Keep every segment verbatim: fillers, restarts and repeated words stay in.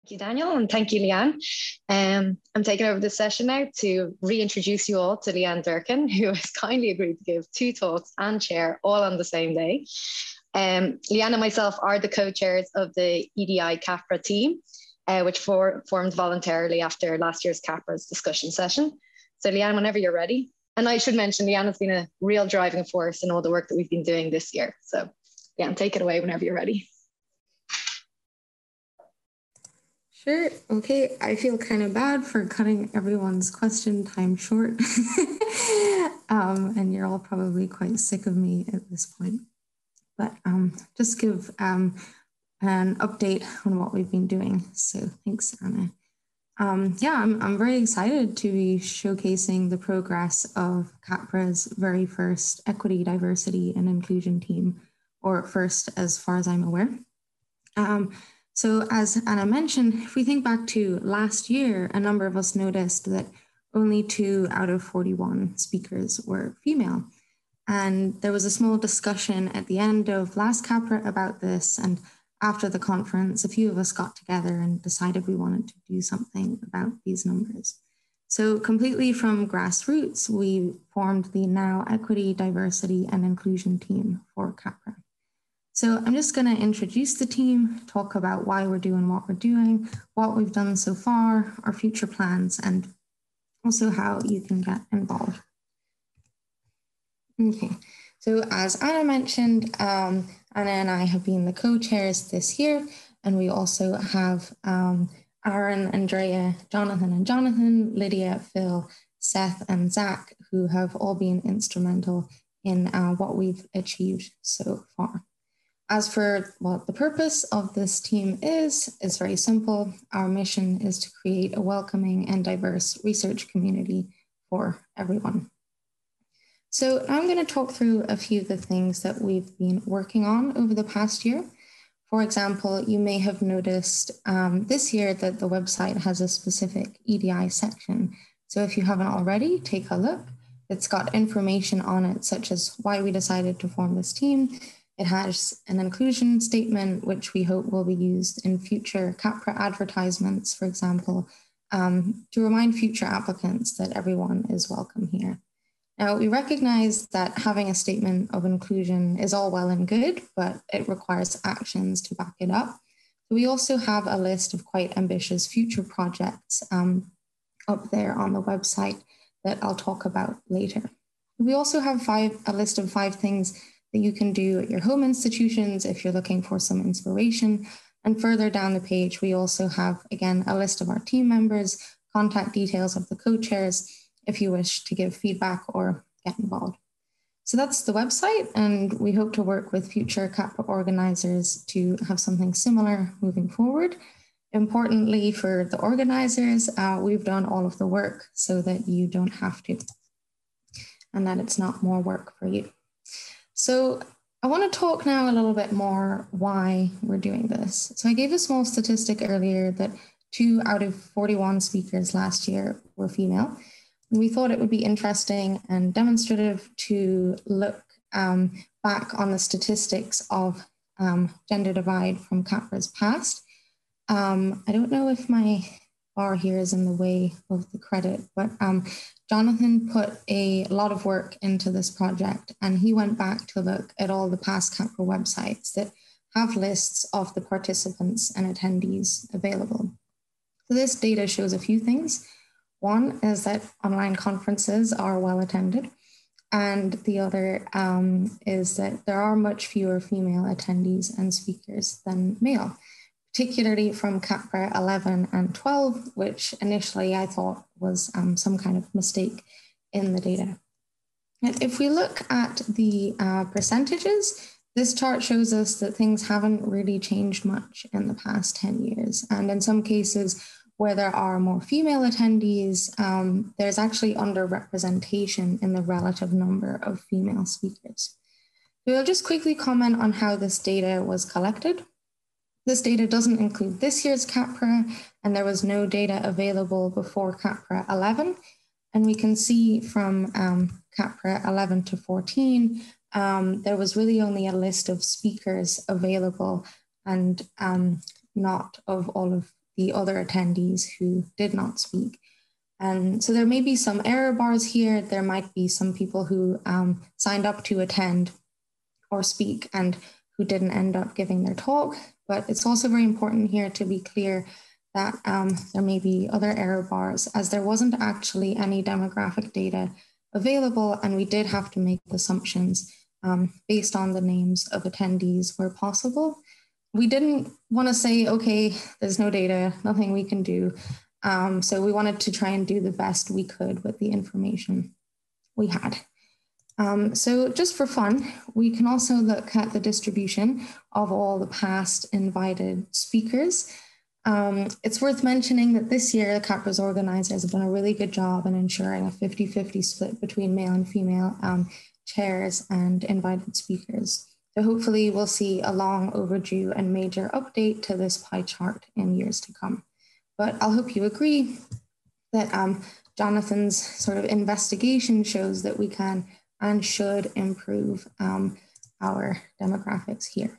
Thank you, Daniel, and thank you, Leanne. Um, I'm taking over this session now to reintroduce you all to Leanne Durkin, who has kindly agreed to give two talks and chair all on the same day. Um, Leanne and myself are the co-chairs of the E D I CAPRA team, uh, which for, formed voluntarily after last year's CAPRA's discussion session. So Leanne, whenever you're ready. And I should mention, Leanne has been a real driving force in all the work that we've been doing this year. So Leanne, take it away whenever you're ready. Sure. Okay. I feel kind of bad for cutting everyone's question time short. um, and you're all probably quite sick of me at this point. But um, just give um, an update on what we've been doing. So thanks, Anna. Um, yeah, I'm, I'm very excited to be showcasing the progress of CAPRA's very first Equity, Diversity and Inclusion team, or first as far as I'm aware. Um, So as Anna mentioned, if we think back to last year, a number of us noticed that only two out of forty-one speakers were female. And there was a small discussion at the end of last CAPRA about this. And after the conference, a few of us got together and decided we wanted to do something about these numbers. So completely from grassroots, we formed the now Equity, Diversity and Inclusion team for CAPRA. So I'm just going to introduce the team, talk about why we're doing what we're doing, what we've done so far, our future plans, and also how you can get involved. Okay, so as Anna mentioned, um, Anna and I have been the co-chairs this year, and we also have um, Aaron, Andrea, Jonathan and Jonathan, Lydia, Phil, Seth, and Zach, who have all been instrumental in uh, what we've achieved so far. As for what the purpose of this team is, it's very simple. Our mission is to create a welcoming and diverse research community for everyone. So I'm going to talk through a few of the things that we've been working on over the past year. For example, you may have noticed um, this year that the website has a specific E D I section. So if you haven't already, take a look. It's got information on it, such as why we decided to form this team. It has an inclusion statement, which we hope will be used in future CAPRA advertisements, for example, um, to remind future applicants that everyone is welcome here. Now, we recognize that having a statement of inclusion is all well and good, but it requires actions to back it up. So we also have a list of quite ambitious future projects um, up there on the website that I'll talk about later. We also have five, a list of five things that you can do at your home institutions if you're looking for some inspiration. And further down the page, we also have, again, a list of our team members, contact details of the co-chairs, if you wish to give feedback or get involved. So that's the website, and we hope to work with future CAPRA organizers to have something similar moving forward. Importantly for the organizers, uh, we've done all of the work so that you don't have to, and that it's not more work for you. So I want to talk now a little bit more why we're doing this. So I gave a small statistic earlier that two out of forty-one speakers last year were female. And we thought it would be interesting and demonstrative to look um, back on the statistics of um, gender divide from CAPRA's past. Um, I don't know if my bar here is in the way of the credit, but um, Jonathan put a lot of work into this project, and he went back to look at all the past CAPRA websites that have lists of the participants and attendees available. So this data shows a few things. One is that online conferences are well attended, and the other um, is that there are much fewer female attendees and speakers than male, particularly from CAPRA eleven and twelve, which initially I thought was um, some kind of mistake in the data. And if we look at the uh, percentages, this chart shows us that things haven't really changed much in the past ten years. And in some cases where there are more female attendees, um, there's actually underrepresentation in the relative number of female speakers. So I'll just quickly comment on how this data was collected. This data doesn't include this year's CAPRA, and there was no data available before CAPRA eleven. And we can see from um, CAPRA eleven to fourteen, um, there was really only a list of speakers available and um, not of all of the other attendees who did not speak. And so there may be some error bars here. There might be some people who um, signed up to attend or speak and who didn't end up giving their talk. But it's also very important here to be clear that um, there may be other error bars, as there wasn't actually any demographic data available, and we did have to make assumptions um, based on the names of attendees where possible. We didn't want to say, okay, there's no data, nothing we can do. Um, so we wanted to try and do the best we could with the information we had. Um, so just for fun, we can also look at the distribution of all the past invited speakers. Um, it's worth mentioning that this year, the CAPRA's organizers have done a really good job in ensuring a fifty fifty split between male and female um, chairs and invited speakers. So hopefully we'll see a long overdue and major update to this pie chart in years to come. But I'll hope you agree that um, Jonathan's sort of investigation shows that we can and should improve um, our demographics here.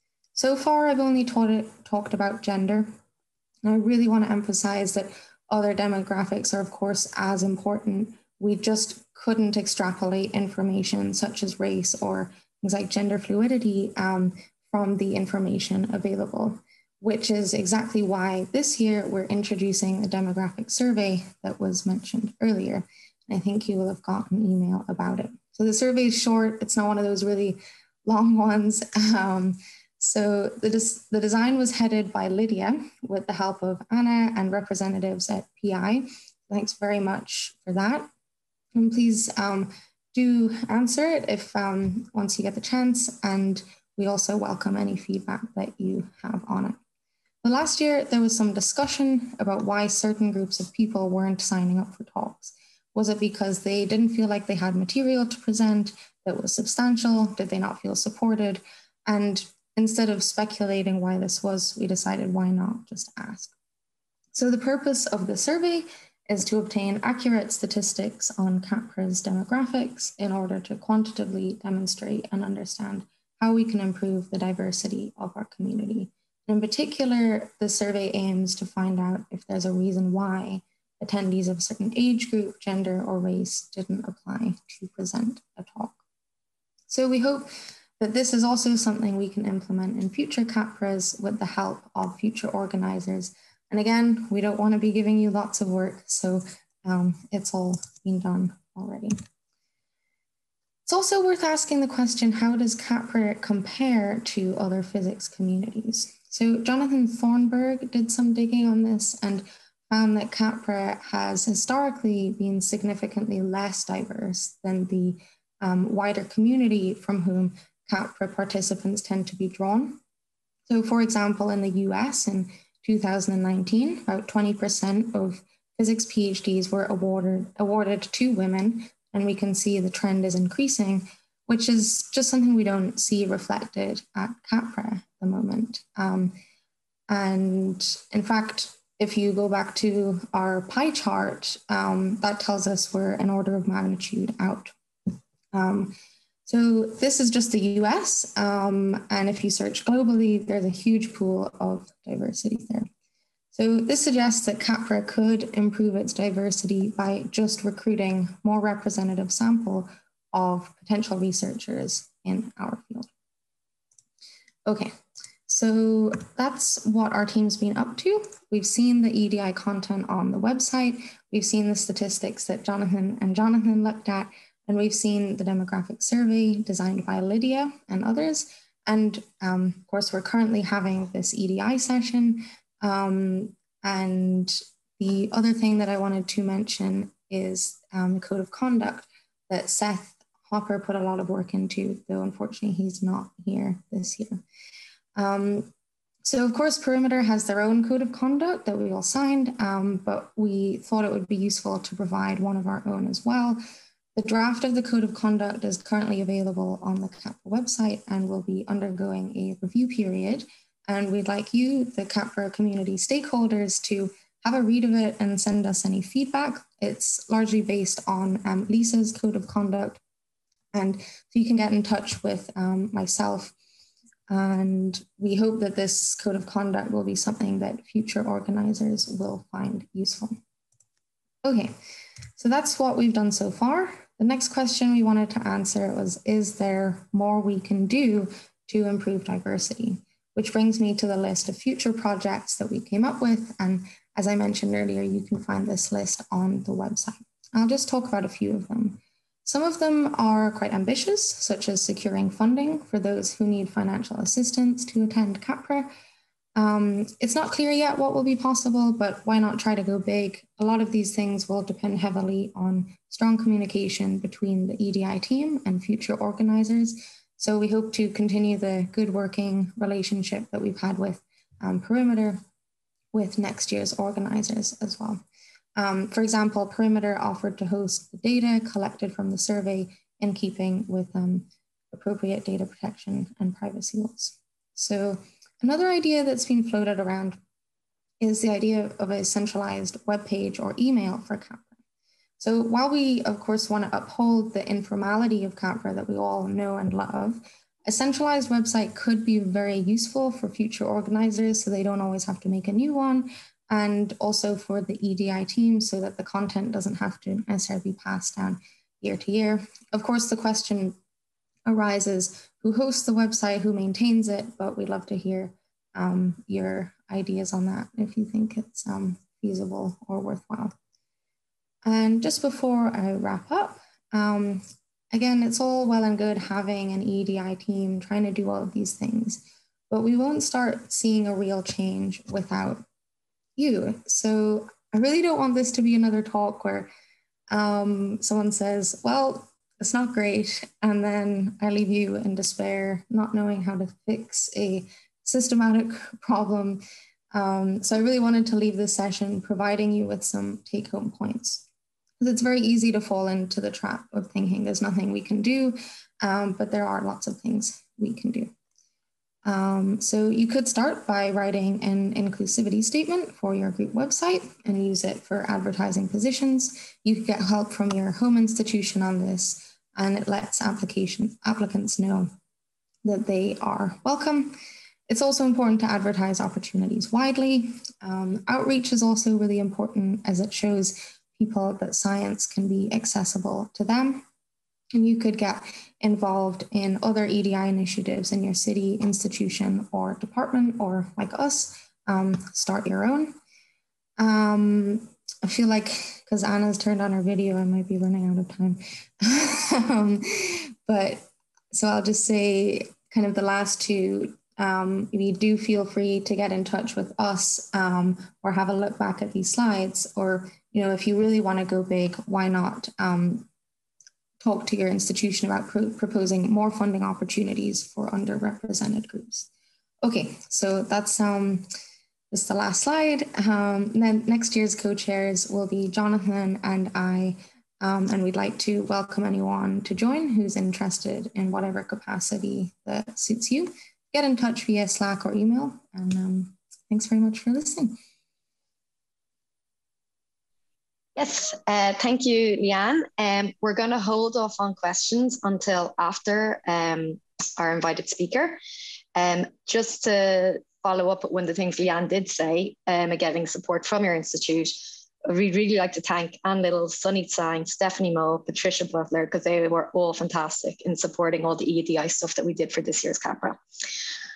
So far, I've only taught it, talked about gender. And I really want to emphasize that other demographics are, of course, as important. We just couldn't extrapolate information such as race or things like gender fluidity um, from the information available, which is exactly why this year we're introducing a demographic survey that was mentioned earlier. And I think you will have gotten an email about it. So the survey is short. It's not one of those really long ones. Um, so the, des the design was headed by Lydia with the help of Anna and representatives at P I. Thanks very much for that. And please um, do answer it if um, once you get the chance. And we also welcome any feedback that you have on it. But last year, there was some discussion about why certain groups of people weren't signing up for talks. Was it because they didn't feel like they had material to present that was substantial? Did they not feel supported? And instead of speculating why this was, we decided why not just ask. So the purpose of the survey is to obtain accurate statistics on CAPRA's demographics in order to quantitatively demonstrate and understand how we can improve the diversity of our community. In particular, the survey aims to find out if there's a reason why attendees of a certain age group, gender, or race didn't apply to present a talk. So we hope that this is also something we can implement in future CAPRAs with the help of future organizers. And again, we don't want to be giving you lots of work, so um, it's all been done already. It's also worth asking the question, how does CAPRA compare to other physics communities? So Jonathan Thornburg did some digging on this and found that CAPRA has historically been significantly less diverse than the um, wider community from whom CAPRA participants tend to be drawn. So for example, in the U S in two thousand nineteen, about twenty percent of physics PhDs were awarded, awarded to women, and we can see the trend is increasing, which is just something we don't see reflected at CAPRA at the moment. Um, and in fact, if you go back to our pie chart, um, that tells us we're an order of magnitude out. Um, so this is just the U S, um, and if you search globally, there's a huge pool of diversity there. So this suggests that CAPRA could improve its diversity by just recruiting more representative sample of potential researchers in our field. Okay. So that's what our team's been up to. We've seen the E D I content on the website. We've seen the statistics that Jonathan and Jonathan looked at, and we've seen the demographic survey designed by Lydia and others. And um, of course, we're currently having this E D I session. Um, and the other thing that I wanted to mention is um, the code of conduct that Seth Hopper put a lot of work into, though unfortunately he's not here this year. Um, so of course, Perimeter has their own code of conduct that we all signed, um, but we thought it would be useful to provide one of our own as well. The draft of the code of conduct is currently available on the CAPRA website and will be undergoing a review period. And we'd like you, the CAPRA community stakeholders, to have a read of it and send us any feedback. It's largely based on um, Lisa's code of conduct. And so you can get in touch with um, myself And we hope that this code of conduct will be something that future organizers will find useful. Okay, so that's what we've done so far. The next question we wanted to answer was, is there more we can do to improve diversity? Which brings me to the list of future projects that we came up with. And as I mentioned earlier, you can find this list on the website. I'll just talk about a few of them. Some of them are quite ambitious, such as securing funding for those who need financial assistance to attend CAPRA. Um, it's not clear yet what will be possible, but why not try to go big? A lot of these things will depend heavily on strong communication between the E D I team and future organizers. So we hope to continue the good working relationship that we've had with um, Perimeter with next year's organizers as well. Um, for example, Perimeter offered to host the data collected from the survey in keeping with um, appropriate data protection and privacy laws. So another idea that's been floated around is the idea of a centralized webpage or email for CAPRA. So while we, of course, want to uphold the informality of CAPRA that we all know and love, a centralized website could be very useful for future organizers so they don't always have to make a new one, and also for the E D I team so that the content doesn't have to necessarily be passed down year to year. Of course, the question arises, who hosts the website, who maintains it, but we'd love to hear um, your ideas on that if you think it's um, feasible or worthwhile. And just before I wrap up, um, again, it's all well and good having an E D I team trying to do all of these things, but we won't start seeing a real change without you. So I really don't want this to be another talk where um, someone says, well, it's not great, and then I leave you in despair, not knowing how to fix a systematic problem. Um, so I really wanted to leave this session providing you with some take-home points. Because it's very easy to fall into the trap of thinking there's nothing we can do, um, but there are lots of things we can do. Um, so you could start by writing an inclusivity statement for your group website and use it for advertising positions. You could get help from your home institution on this, and it lets application, applicants know that they are welcome. It's also important to advertise opportunities widely. Um, outreach is also really important as it shows people that science can be accessible to them. And you could get involved in other E D I initiatives in your city, institution, or department, or like us, um, start your own. Um, I feel like, because Anna's turned on her video, I might be running out of time. um, but so I'll just say kind of the last two, um, you do feel free to get in touch with us um, or have a look back at these slides, or, you know, if you really want to go big, why not um, talk to your institution about pro proposing more funding opportunities for underrepresented groups. Okay, so that's um, just the last slide. Um, and then next year's co-chairs will be Jonathan and I, um, and we'd like to welcome anyone to join who's interested in whatever capacity that suits you. Get in touch via Slack or email, and um, thanks very much for listening. Yes, uh, thank you, Leanne. Um, we're going to hold off on questions until after um, our invited speaker. Um, just to follow up on one of the things Leanne did say, um, getting support from your institute, we'd really like to thank Anne Little, Sunny Tsang, Stephanie Moe, Patricia Butler, because they were all fantastic in supporting all the E D I stuff that we did for this year's CAPRA.